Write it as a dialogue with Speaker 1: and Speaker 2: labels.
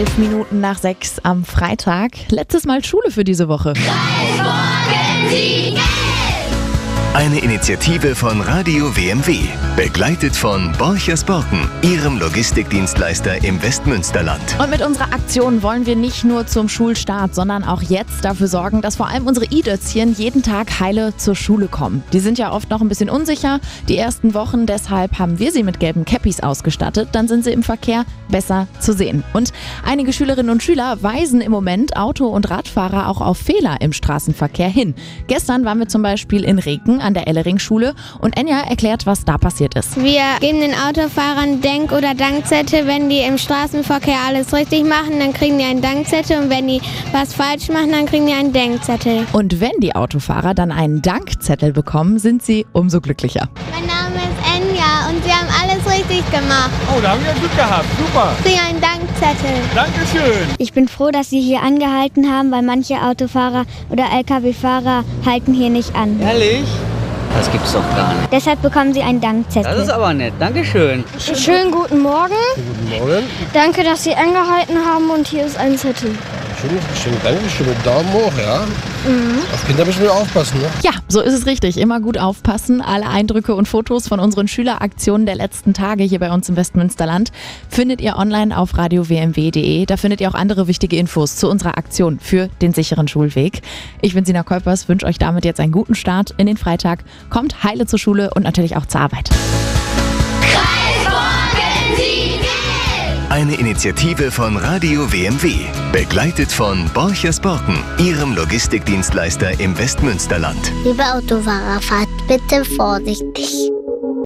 Speaker 1: 11 Minuten nach 6 am Freitag. Letztes Mal Schule für diese Woche.
Speaker 2: Eine Initiative von Radio WMW, begleitet von Borchers Borken, Ihrem Logistikdienstleister im Westmünsterland.
Speaker 1: Und mit unserer Aktion wollen wir nicht nur zum Schulstart, sondern auch jetzt dafür sorgen, dass vor allem unsere i-Dötzchen jeden Tag heile zur Schule kommen. Die sind ja oft noch ein bisschen unsicher, die ersten Wochen, deshalb haben wir sie mit gelben Käppis ausgestattet. Dann sind sie im Verkehr besser zu sehen. Und einige Schülerinnen und Schüler weisen im Moment Auto- und Radfahrer auch auf Fehler im Straßenverkehr hin. Gestern waren wir zum Beispiel in Reken an der Ellering-Schule und Enja erklärt, was da passiert ist.
Speaker 3: Wir geben den Autofahrern Denk- oder Dankzettel. Wenn die im Straßenverkehr alles richtig machen, dann kriegen die einen Dankzettel, und wenn die was falsch machen, dann kriegen die einen Denkzettel.
Speaker 1: Und wenn die Autofahrer dann einen Dankzettel bekommen, sind sie umso glücklicher.
Speaker 3: Mein Name ist Enja und sie haben alles richtig gemacht.
Speaker 4: Oh, da haben wir Glück gehabt. Super.
Speaker 3: Sie kriegen einen Dankzettel.
Speaker 4: Dankeschön.
Speaker 5: Ich bin froh, dass Sie hier angehalten haben, weil manche Autofahrer oder Lkw-Fahrer halten hier nicht an.
Speaker 6: Ehrlich? Das gibt's doch gar nicht.
Speaker 5: Deshalb bekommen Sie einen Dankzettel.
Speaker 6: Das ist aber nett. Dankeschön.
Speaker 5: Schönen guten Morgen.
Speaker 7: Guten Morgen.
Speaker 5: Danke, dass Sie angehalten haben, und hier ist ein Zettel.
Speaker 7: Schön, Dankeschön. Mit Daumen hoch, ja? Auf Kinder müssen wir aufpassen, ne?
Speaker 1: Ja, so ist es richtig. Immer gut aufpassen. Alle Eindrücke und Fotos von unseren Schüleraktionen der letzten Tage hier bei uns im Westmünsterland findet ihr online auf radiowmw.de. Da findet ihr auch andere wichtige Infos zu unserer Aktion für den sicheren Schulweg. Ich bin Sina Kolpers, wünsche euch damit jetzt einen guten Start in den Freitag. Kommt heile zur Schule und natürlich auch zur Arbeit.
Speaker 2: Eine Initiative von Radio WMW, begleitet von Borchers Borken, Ihrem Logistikdienstleister im Westmünsterland.
Speaker 8: Liebe Autofahrer, fahrt bitte vorsichtig.